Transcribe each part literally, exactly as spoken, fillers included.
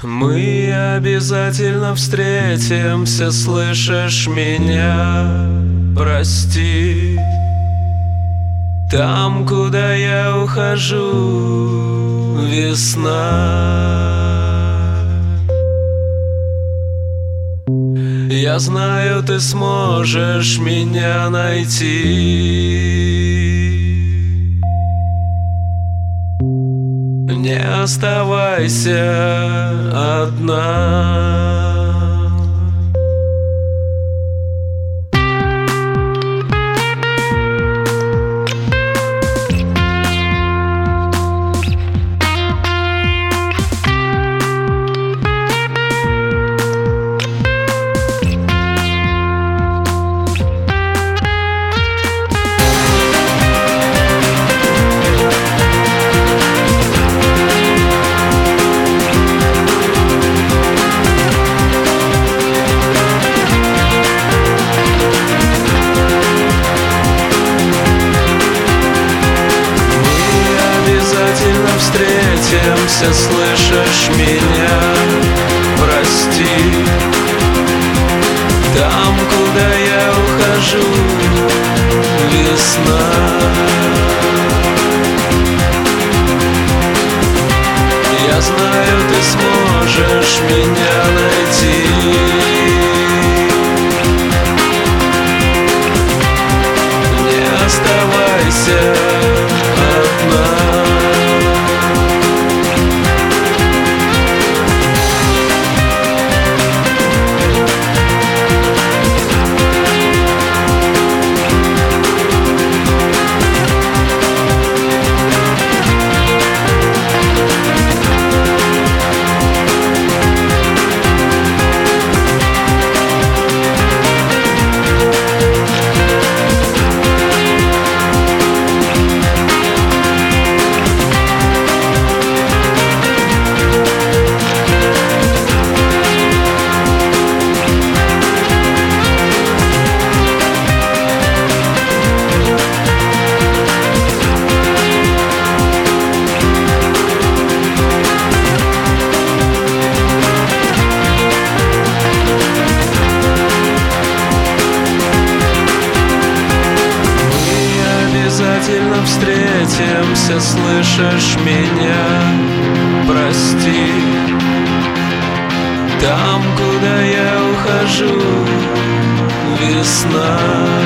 Мы обязательно встретимся, слышишь меня? Прости. Там, куда я ухожу, весна. Я знаю, ты сможешь меня найти. Не оставайся одна. Встретимся, слышишь меня? Прости. Там, куда я ухожу, весна. Я знаю, ты сможешь меня найти. Не оставайся одна. Обязательно встретимся, слышишь меня? Прости. Там, куда я ухожу, весна.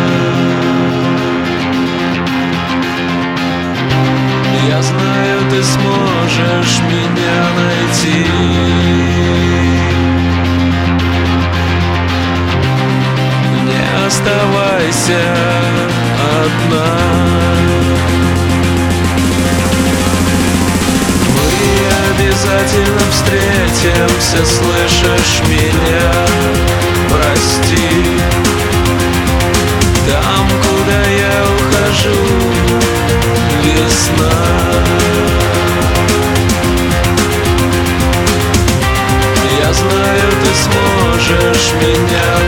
Я знаю, ты сможешь меня найти. Не оставайся одна. Мы обязательно встретимся, слышишь меня? Прости. Там, куда я ухожу, весна. Я знаю, ты сможешь меня